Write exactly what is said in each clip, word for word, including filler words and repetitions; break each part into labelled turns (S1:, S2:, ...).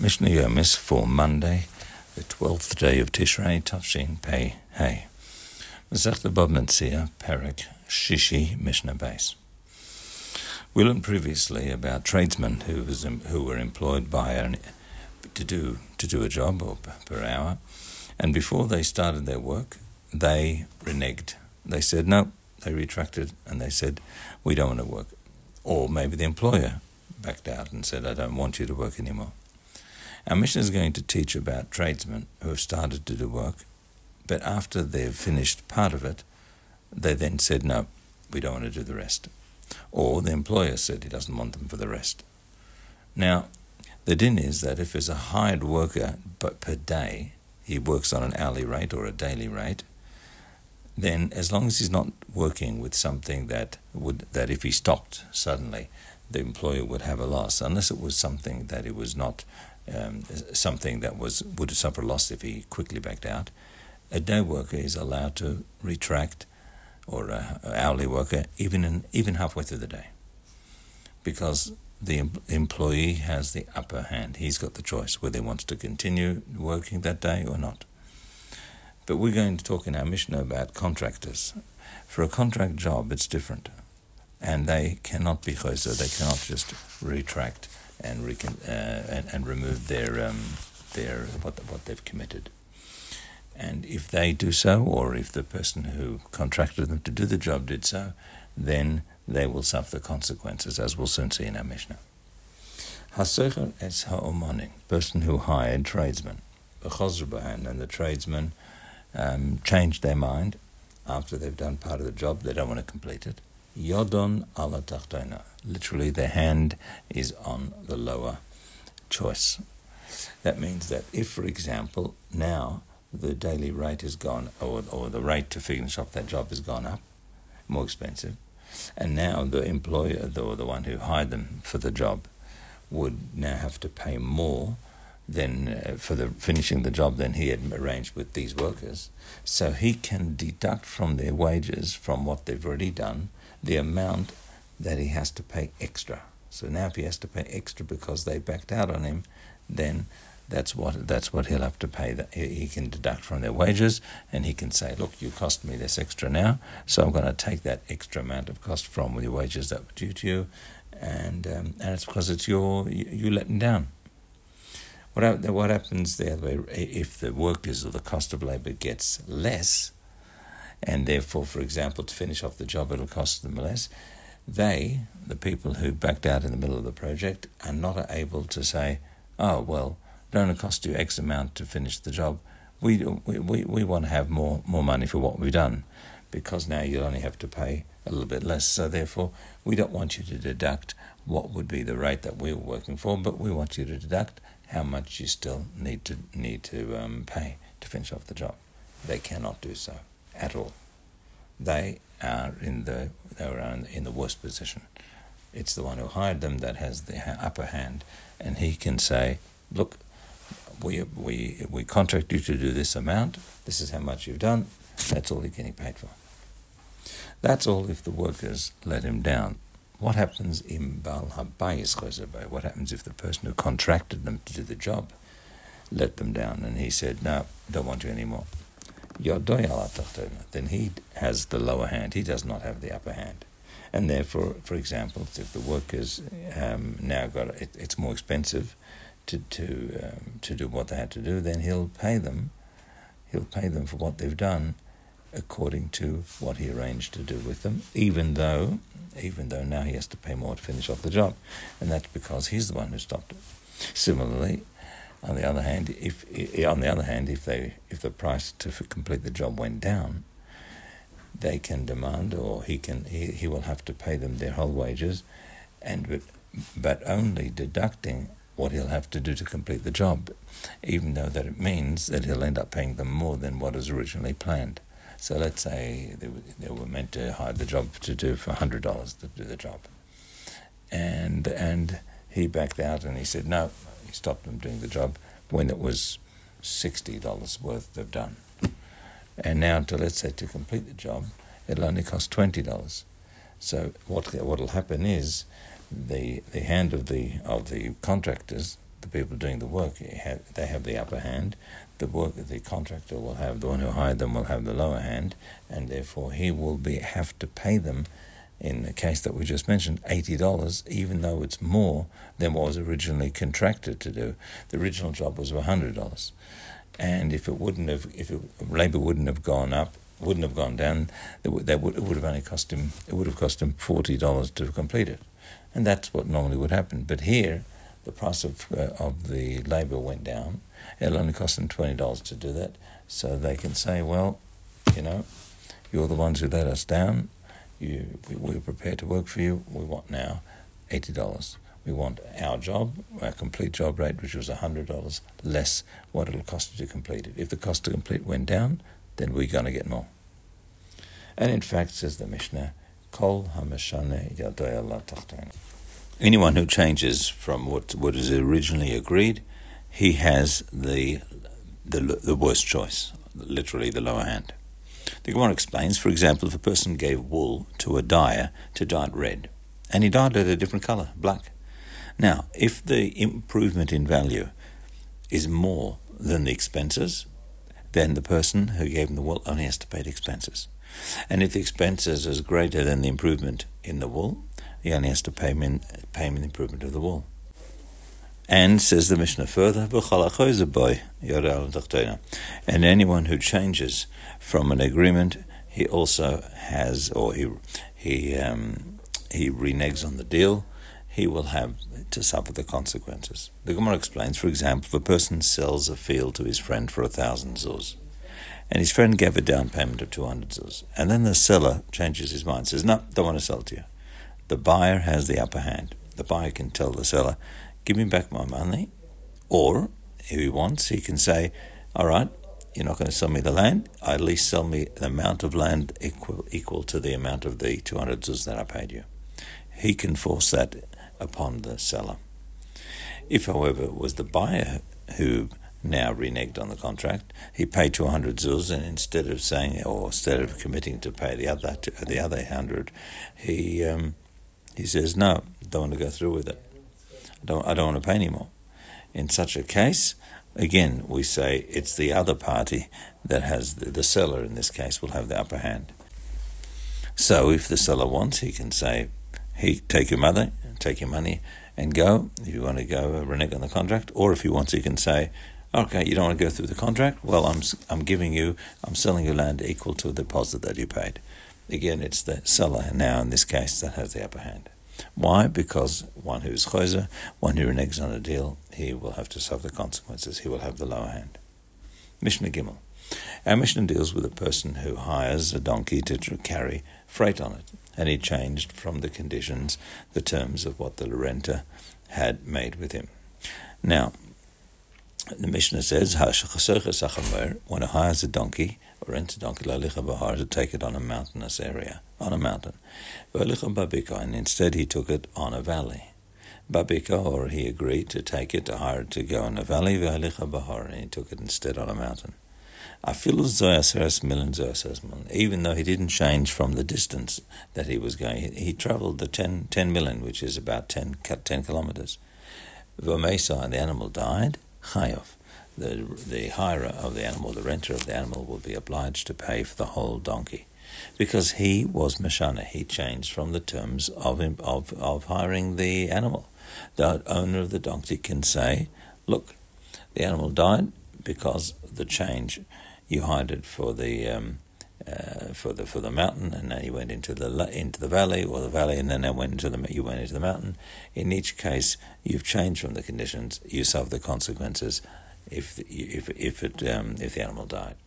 S1: Mishnah Yomis for Monday, the twelfth day of Tishrei, Tafshin Pei Hey. Masechta Bava Metzia, Perek Shishi, Mishnah Base. We learned previously about tradesmen who was who were employed by an, to do to do a job or per hour, and before they started their work, they reneged. They said no. They retracted and they said, "We don't want to work," or maybe the employer backed out and said, "I don't want you to work anymore." Our mission is going to teach about tradesmen who have started to do work, but after they've finished part of it, they then said, no, we don't want to do the rest. Or the employer said he doesn't want them for the rest. Now, the din is that if there's a hired worker but per day, he works on an hourly rate or a daily rate, then as long as he's not working with something that would that if he stopped suddenly, the employer would have a loss, unless it was something that it was not um, something that was would suffer loss if he quickly backed out. A day worker is allowed to retract, or an hourly worker, even in, even halfway through the day, because the em- employee has the upper hand. He's got the choice whether he wants to continue working that day or not. But we're going to talk in our Mishnah about contractors. For a contract job, it's different. And they cannot be choser, they cannot just retract and recon, uh, and, and remove their um, their what what they've committed. And if they do so, or if the person who contracted them to do the job did so, then they will suffer the consequences, as we'll soon see in our Mishnah. Hasocher es ha'omanin, person who hired tradesmen, and the tradesmen um, changed their mind after they've done part of the job, they don't want to complete it. Yodon ala tachtona. Literally, their hand is on the lower choice. That means that if, for example, now the daily rate has gone, or, or the rate to finish off that job has gone up, more expensive, and now the employer, or the one who hired them for the job, would now have to pay more than uh, for the finishing the job than he had arranged with these workers. So he can deduct from their wages, from what they've already done, the amount that he has to pay extra. So now if he has to pay extra because they backed out on him, then that's what that's what he'll have to pay. That he, he can deduct from their wages, and he can say, look, you cost me this extra now, so I'm going to take that extra amount of cost from your wages that were due to you, and um, and it's because it's your, you, you let them down. What, what happens the other way, if the workers or the cost of labour gets less, and therefore, for example, to finish off the job it'll cost them less, they, the people who backed out in the middle of the project, are not able to say, oh, well, it only cost you X amount to finish the job. We we, we, we want to have more, more money for what we've done, because now you'll only have to pay a little bit less. So therefore, we don't want you to deduct what would be the rate that we were working for, but we want you to deduct how much you still need to need to um, pay to finish off the job. They cannot do so at all. They are in the they are in the worst position. It's the one who hired them that has the upper hand, and he can say, "Look, we we we contract you to do this amount. This is how much you've done. That's all you're getting paid for." That's all if the workers let him down. What happens in Baal Habayis Chosebay? What happens if the person who contracted them to do the job let them down and he said, no, don't want you anymore? Yodoy ala tachtona. Then he has the lower hand. He does not have the upper hand. And therefore, for example, if the workers um, now got it, it's more expensive to to um, to do what they had to do, then he'll pay them. He'll pay them for what they've done, according to what he arranged to do with them, even though even though now he has to pay more to finish off the job, and that's because he's the one who stopped it. Similarly, on the other hand, if on the other hand, if they if the price to complete the job went down, they can demand, or he can he, he will have to pay them their whole wages, and but, but only deducting what he'll have to do to complete the job, even though that it means that he'll end up paying them more than what was originally planned. So let's say they were, they were meant to hire the job to do for one hundred dollars to do the job. And and he backed out and he said no, he stopped them doing the job when it was sixty dollars worth they've done. And now, to let's say to complete the job, it'll only cost twenty dollars. So what what'll happen is the the hand of the of the contractors the people doing the work, they have the upper hand. The work, the contractor will have, the one who hired them will have the lower hand, and therefore he will be have to pay them, in the case that we just mentioned, eighty dollars, even though it's more than what was originally contracted to do. The original job was one hundred dollars. And if it wouldn't have, if it, labour wouldn't have gone up, wouldn't have gone down, that would, that would, it would have only cost him, it would have cost him forty dollars to complete it. And that's what normally would happen. But here, the price of uh, of the labour went down. It'll only cost them twenty dollars to do that. So they can say, well, you know, you're the ones who let us down. You, we, we're prepared to work for you. We want now eighty dollars. We want our job, our complete job rate, which was one hundred dollars, less what it'll cost you to complete it. If the cost to complete went down, then we're going to get more. And in fact, says the Mishnah, Kol ha-meshane yadoi ala tachton. Anyone who changes from what what is originally agreed, he has the the the worst choice, literally the lower hand. The Gemara explains, for example, if a person gave wool to a dyer to dye it red, and he dyed it a different colour, black. Now, if the improvement in value is more than the expenses, then the person who gave him the wool only has to pay the expenses. And if the expenses is greater than the improvement in the wool, he only has to pay him, in, pay him the improvement of the wool. And, says the Mishnah further, and anyone who changes from an agreement, he also has, or he he um, he reneges on the deal, he will have to suffer the consequences. The Gemara explains, for example, if a person sells a field to his friend for a thousand zuz, and his friend gave a down payment of two hundred zuz, and then the seller changes his mind, says, no, don't want to sell to you. The buyer has the upper hand. The buyer can tell the seller, give me back my money, or if he wants, he can say, all right, you're not going to sell me the land, at least sell me the amount of land equal equal to the amount of the two hundred zuz that I paid you. He can force that upon the seller. If, however, it was the buyer who now reneged on the contract, he paid two hundred zuz, and instead of saying, or instead of committing to pay the other the other hundred, he um, he says, no, don't want to go through with it. I don't, I don't want to pay anymore. In such a case, again, we say it's the other party that has, the, the seller in this case, will have the upper hand. So if the seller wants, he can say, he take your mother, take your money, and go, if you want to go uh, renege on the contract. Or if he wants, he can say, okay, you don't want to go through the contract? Well, I'm I'm giving you, I'm selling you land equal to the deposit that you paid. Again, it's the seller now, in this case, that has the upper hand. Why? Because one who is choser, one who reneges on a deal, he will have to suffer the consequences. He will have the lower hand. Mishnah Gimel. Our Mishnah deals with a person who hires a donkey to carry freight on it, and he changed from the conditions, the terms of what the renter had made with him. Now, the Mishnah says, when he hires a donkey, or rents a donkey, to take it on a mountainous area, on a mountain. And instead he took it on a valley. Babika, or he agreed to take it, to hire it to go in a valley, and he took it instead on a mountain. Even though he didn't change from the distance that he was going, he, he travelled the ten, ten million, which is about ten, ten kilometers. V'meisa, and the animal died, chayav. The, the hirer of the animal, the renter of the animal, will be obliged to pay for the whole donkey, because he was mashana. He changed from the terms of, him, of of hiring the animal. The owner of the donkey can say, look, the animal died because of the change. You hired it for the um, uh, for the for the mountain, and then you went into the into the valley, or the valley, and then they went into the you went into the mountain. In each case, you've changed from the conditions. You suffer the consequences if if if it um, if the animal died.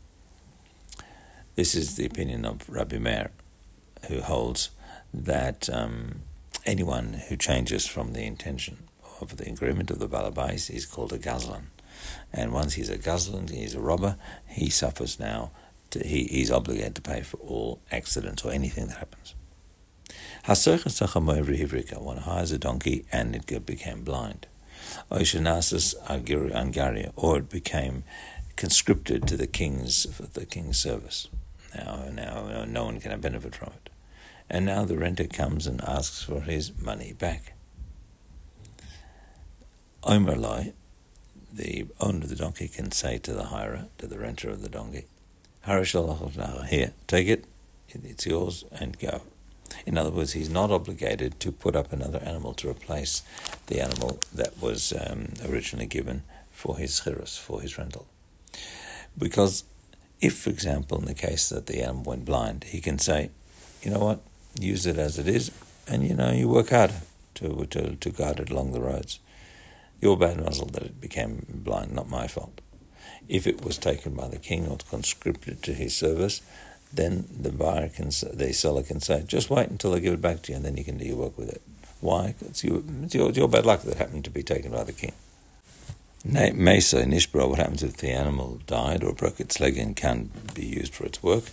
S1: This is the opinion of Rabbi Meir, who holds that um, anyone who changes from the intention of the agreement of the balabais is called a gazlan. And once he's a gazlan, he's a robber, he suffers now, to, he, he's obligated to pay for all accidents or anything that happens. One hires a donkey and it became blind. Or it became conscripted to the king's, the king's service. Now, now no one can benefit from it. And now the renter comes and asks for his money back. Omer Lai, the owner of the donkey, can say to the hirer, to the renter of the donkey, here, take it, it's yours, and go. In other words, he's not obligated to put up another animal to replace the animal that was um, originally given for his chirus, for his rental. Because if, for example, in the case that the animal went blind, he can say, you know what, use it as it is, and you know, you work hard to to, to guide it along the roads. Your bad muzzle that it became blind, not my fault. If it was taken by the king or conscripted to his service, then the buyer can, the seller can say, just wait until they give it back to you, and then you can do your work with it. Why? It's your, it's your, it's your bad luck that happened to be taken by the king. Mesa Nishbra, what happens if the animal died or broke its leg and can't be used for its work?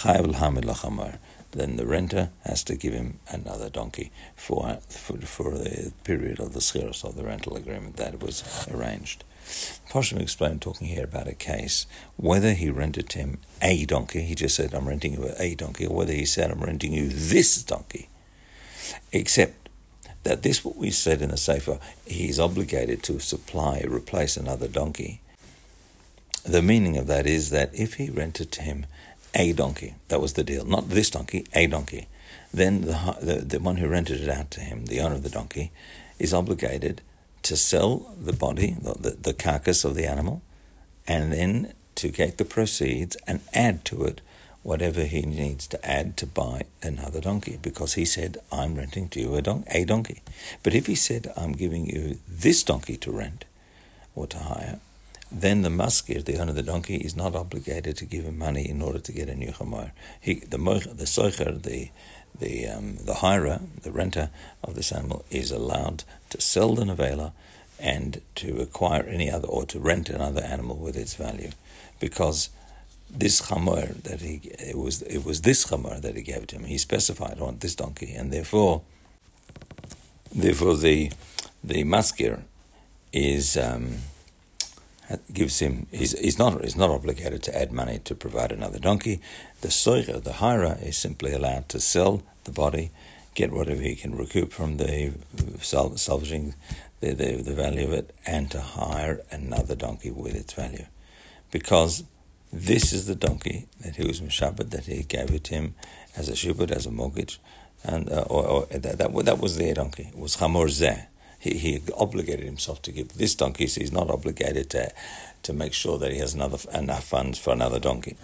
S1: Then the renter has to give him another donkey for for, for the period of the schiros, of the rental agreement that was arranged. Poshim explained, talking here about a case, whether he rented him a donkey, he just said, I'm renting you a donkey, or whether he said, I'm renting you this donkey. Except that this, what we said in the Sefer, he's obligated to supply, replace another donkey. The meaning of that is that if he rented to him a donkey, that was the deal, not this donkey, a donkey, then the, the, the one who rented it out to him, the owner of the donkey, is obligated to sell the body, the, the carcass of the animal, and then to get the proceeds and add to it whatever he needs to add to buy another donkey, because he said, I'm renting to you a, don- a donkey. But if he said, I'm giving you this donkey to rent or to hire, then the maskir, the owner of the donkey, is not obligated to give him money in order to get a new chamoir. He, the the soicher, the the um, the hirer, the renter of this animal, is allowed to sell the nevela and to acquire any other, or to rent another animal with its value, because this chamoir that he it was it was this chamoir that he gave to him. He specified, I want this donkey, and therefore, therefore the the maskir is. Um, gives him, he's, he's not he's not obligated to add money to provide another donkey. The soicher, the hirer, is simply allowed to sell the body, get whatever he can recoup from the sal- salvaging the, the, the value of it, and to hire another donkey with its value. Because this is the donkey that he was mishabed, that he gave it to him as a shubad, as a mortgage, and uh, or, or that, that, that was their donkey. It was chamor zeh. He, he obligated himself to give this donkey, so he's not obligated to to make sure that he has another enough funds for another donkey.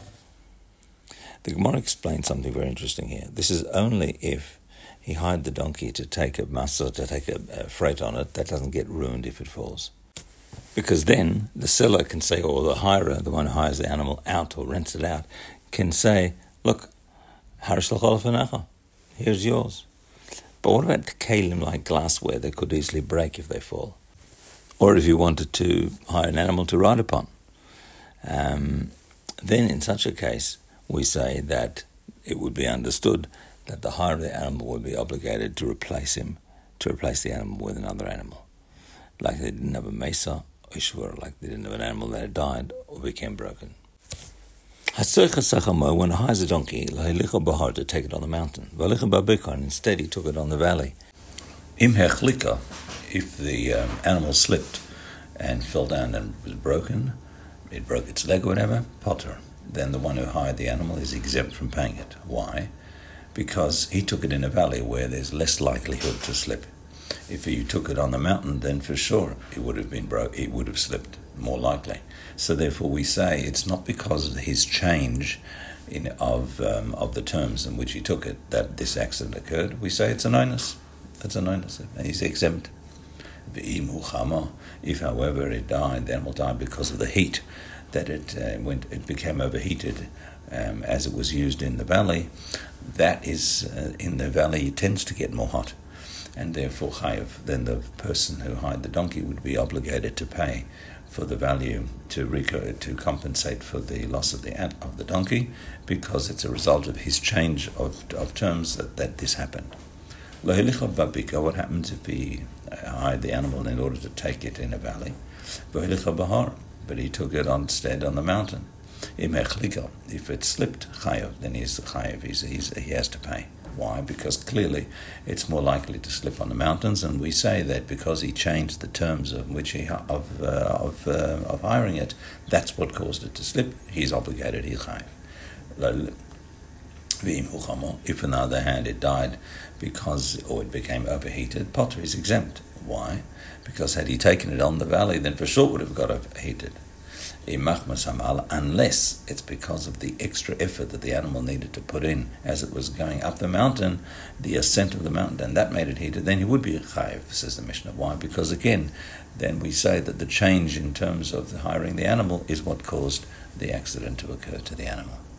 S1: The Gemara explains something very interesting here. This is only if he hired the donkey to take a masa, to take a, a freight on it, that doesn't get ruined if it falls. Because then the seller can say, or the hirer, the one who hires the animal out or rents it out, can say, look, here's yours. But what about kalim like glassware that could easily break if they fall? Or if you wanted to hire an animal to ride upon. Um, then in such a case, we say that it would be understood that the hire of the animal would be obligated to replace him, to replace the animal with another animal. Like they didn't have a mesa, or shvur, like they didn't have an animal that had died or became broken. When he hires a donkey, to take it on the mountain. Instead, he took it on the valley. If the um, animal slipped and fell down and was broken, it broke its leg or whatever, potter, then the one who hired the animal is exempt from paying it. Why? Because he took it in a valley where there's less likelihood to slip. If you took it on the mountain, then for sure it would have been broke. It would have slipped, more likely. So therefore, we say it's not because of his change in of um, of the terms in which he took it that this accident occurred. We say it's an onus. It's an onus, and he's exempt. If, however, it died, the animal died because of the heat that it uh, went, it became overheated um, as it was used in the valley. That is uh, in the valley, it tends to get more hot. And therefore, chayav, then the person who hired the donkey would be obligated to pay for the value to reco- to compensate for the loss of the of the donkey, because it's a result of his change of of terms that, that this happened. What happens if he hired the animal in order to take it in a valley? But he took it instead on the mountain. If it slipped, chayav, then he's the chayav. He's, he's, he has to pay.
S2: Why? Because clearly it's more likely to slip on the mountains, and we say that because he changed the terms of which he of uh, of uh, of hiring it, that's what caused it to slip. He's obligated. He's chayiv. If on the other hand it died because or it became overheated, Potter is exempt. Why? Because had he taken it on the valley, then for sure would have got overheated. Unless it's because of the extra effort that the animal needed to put in as it was going up the mountain, the ascent of the mountain, and that made it heated, then he would be chayiv, says the Mishnah. Why? Because again, then we say that the change in terms of the hiring the animal is what caused the accident to occur to the animal.